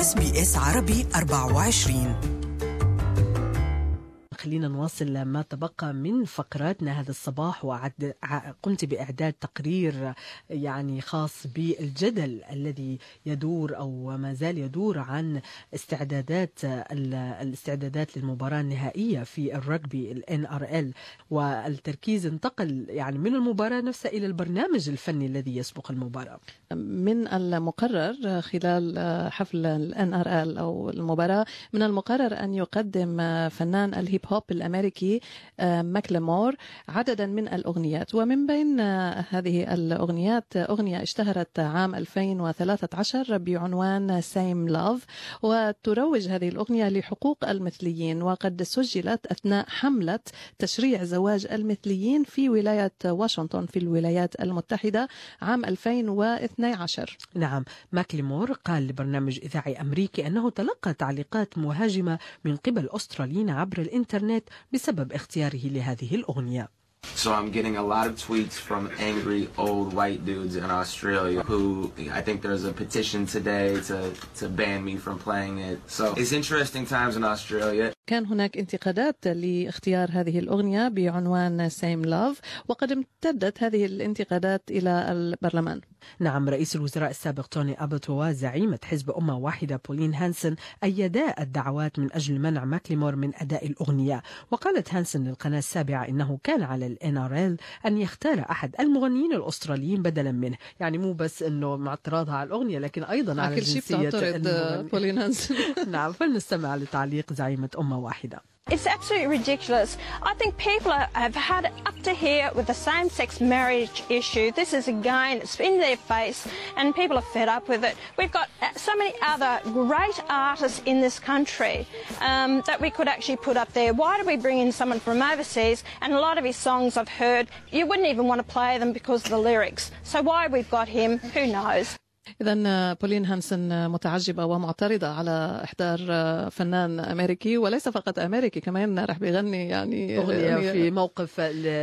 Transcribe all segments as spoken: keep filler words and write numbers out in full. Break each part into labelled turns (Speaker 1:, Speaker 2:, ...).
Speaker 1: إس بي إس عربي أربعة وعشرين.
Speaker 2: خلينا نواصل ما تبقى من فقراتنا هذا الصباح، وقمت بإعداد تقرير يعني خاص بالجدل الذي يدور أو ما زال يدور عن استعدادات الاستعدادات للمباراة النهائية في الرجبي ال إن آر إل، والتركيز انتقل يعني من المباراة نفسها إلى البرنامج الفني الذي يسبق المباراة.
Speaker 3: من المقرر خلال حفل ال إن آر إل أو المباراة من المقرر أن يقدم فنان الهيب هوب الأمريكي ماكليمور عددا من الأغنيات، ومن بين هذه الأغنيات أغنية اشتهرت عام ألفين وثلاثة عشر بعنوان Same Love، وتروج هذه الأغنية لحقوق المثليين، وقد سجلت أثناء حملة تشريع زواج المثليين في ولاية واشنطن في الولايات المتحدة عام ألفين واثني عشر.
Speaker 2: نعم، ماكليمور قال لبرنامج إذاعي أمريكي أنه تلقى تعليقات مهاجمة من قبل أستراليين عبر الإنترنت بسبب اختياره لهذه الأغنية.
Speaker 4: So I'm getting a lot of tweets from angry old white dudes in Australia who I think there's a petition today to to ban me from playing it. So it's interesting times in Australia.
Speaker 3: كان هناك انتقادات لاختيار هذه الأغنية بعنوان Same Love، وقد امتدت هذه الانتقادات إلى البرلمان.
Speaker 2: نعم، رئيس الوزراء السابق توني أبوت وزعيمة حزب أمة واحدة بولين هانسن أيدا الدعوات من أجل منع ماكليمور من أداء الأغنية. وقالت هانسن للقناة السابعة إنه كان على ال إن آر إل أن يختار أحد المغنيين الأستراليين بدلا منه، يعني مو بس إنه مع اعتراضها على الأغنية لكن أيضا على جنسية
Speaker 3: بولين هانسن.
Speaker 2: نعم، فلنستمع لتعليق زعيمة أمة واحدة.
Speaker 5: It's absolutely ridiculous. I think people are, have had it up to here with the same-sex marriage issue. This is, again, it's in their face and people are fed up with it. We've got so many other great artists in this country um, that we could actually put up there. Why do we bring in someone from overseas? And a lot of his songs I've heard, you wouldn't even want to play them because of the lyrics. So why we've got him, who knows?
Speaker 3: إذن بولين هانسن متعجبة ومعترضة على إحضار فنان أمريكي، وليس فقط أمريكي، كمان رح بيغني يعني
Speaker 2: أغنية في موقف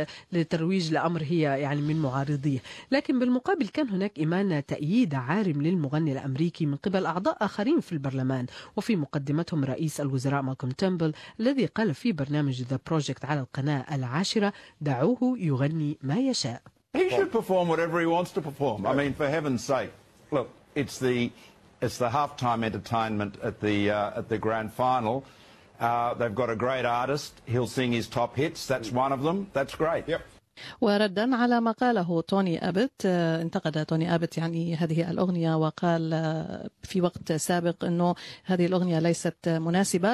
Speaker 2: لترويج لأمر هي يعني من معارضيه. لكن بالمقابل كان هناك إيمان تأييد عارم للمغني الأمريكي من قبل أعضاء آخرين في البرلمان، وفي مقدمتهم رئيس الوزراء مالكوم تيمبل الذي قال في برنامج ذا بروجكت على القناة العاشرة دعوه يغني ما يشاء.
Speaker 6: He should perform whatever he wants to perform. I mean, for heaven's sake. Look, it's the it's the halftime entertainment at the uh, at the grand final. Uh, they've got a great artist. He'll sing his top hits. That's one of them. That's great. Yep.
Speaker 3: وردا على ما قاله توني أبت، انتقد توني أبت يعني هذه الأغنية، وقال في وقت سابق أنه هذه الأغنية ليست مناسبة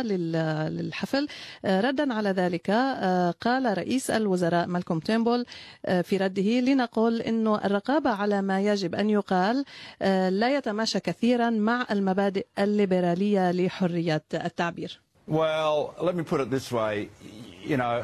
Speaker 3: للحفل. ردا على ذلك قال رئيس الوزراء مالكوم تيمبل في رده: لنقول أنه الرقابة على ما يجب أن يقال لا يتماشى كثيرا مع المبادئ الليبرالية لحرية التعبير.
Speaker 6: Well, let me put it this way, you know,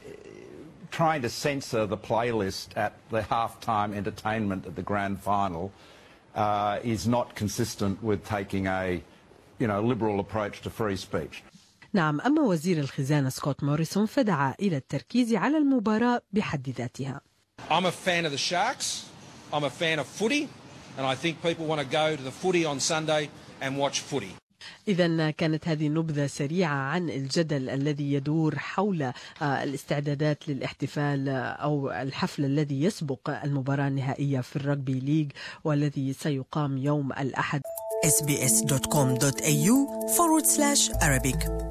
Speaker 6: trying to censor the playlist at the halftime entertainment at the grand final uh, is not consistent with taking a, you know, liberal approach to free speech.
Speaker 2: نعم، أما وزير الخزانة سكوت موريسون فدعا إلى التركيز على المباراة بحد ذاتها.
Speaker 7: I'm a fan of the Sharks. I'm a fan of footy, and I think people want to go to the footy on Sunday and watch footy.
Speaker 2: إذن كانت هذه نبذة سريعة عن الجدل الذي يدور حول الاستعدادات للاحتفال أو الحفل الذي يسبق المباراة النهائية في الرجبي ليج والذي سيقام يوم الأحد.
Speaker 1: إس بي إس دوت كوم دوت إيه يو forward slash Arabic